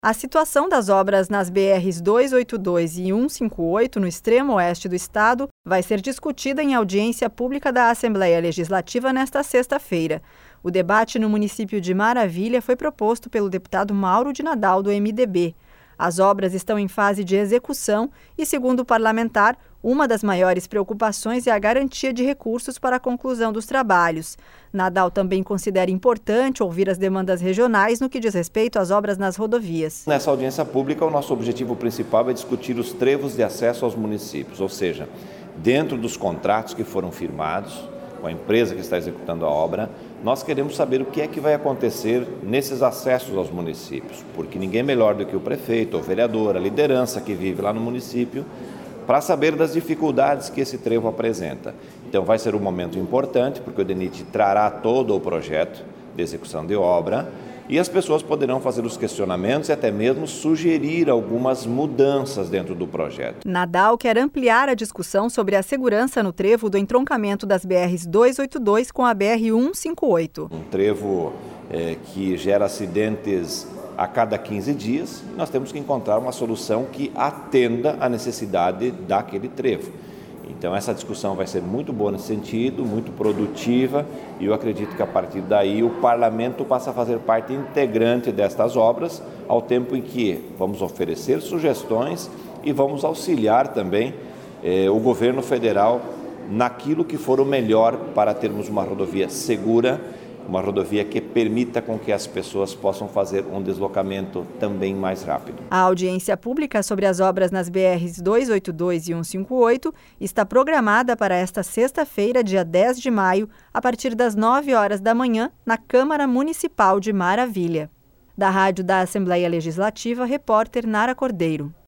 A situação das obras nas BRs 282 e 158, no extremo oeste do estado, vai ser discutida em audiência pública da Assembleia Legislativa nesta sexta-feira. O debate no município de Maravilha foi proposto pelo deputado Mauro de Nadal, do MDB. As obras estão em fase de execução e, segundo o parlamentar, uma das maiores preocupações é a garantia de recursos para a conclusão dos trabalhos. Nadal também considera importante ouvir as demandas regionais no que diz respeito às obras nas rodovias. Nessa audiência pública, o nosso objetivo principal é discutir os trevos de acesso aos municípios, ou seja, dentro dos contratos que foram firmados com a empresa que está executando a obra, nós queremos saber o que é que vai acontecer nesses acessos aos municípios, porque ninguém melhor do que o prefeito, o vereador, a liderança que vive lá no município, para saber das dificuldades que esse trevo apresenta. Então vai ser um momento importante, porque o DENIT trará todo o projeto de execução de obra e as pessoas poderão fazer os questionamentos e até mesmo sugerir algumas mudanças dentro do projeto. Nadal quer ampliar a discussão sobre a segurança no trevo do entroncamento das BRs 282 com a BR 158. Um trevo que gera acidentes a cada 15 dias, nós temos que encontrar uma solução que atenda à necessidade daquele trevo. Então essa discussão vai ser muito boa nesse sentido, muito produtiva, e eu acredito que a partir daí o parlamento passa a fazer parte integrante destas obras, ao tempo em que vamos oferecer sugestões e vamos auxiliar também o governo federal naquilo que for o melhor para termos uma rodovia segura, uma rodovia que permita com que as pessoas possam fazer um deslocamento também mais rápido. A audiência pública sobre as obras nas BRs 282 e 158 está programada para esta sexta-feira, dia 10 de maio, a partir das 9 horas da manhã, na Câmara Municipal de Maravilha. Da Rádio da Assembleia Legislativa, repórter Nara Cordeiro.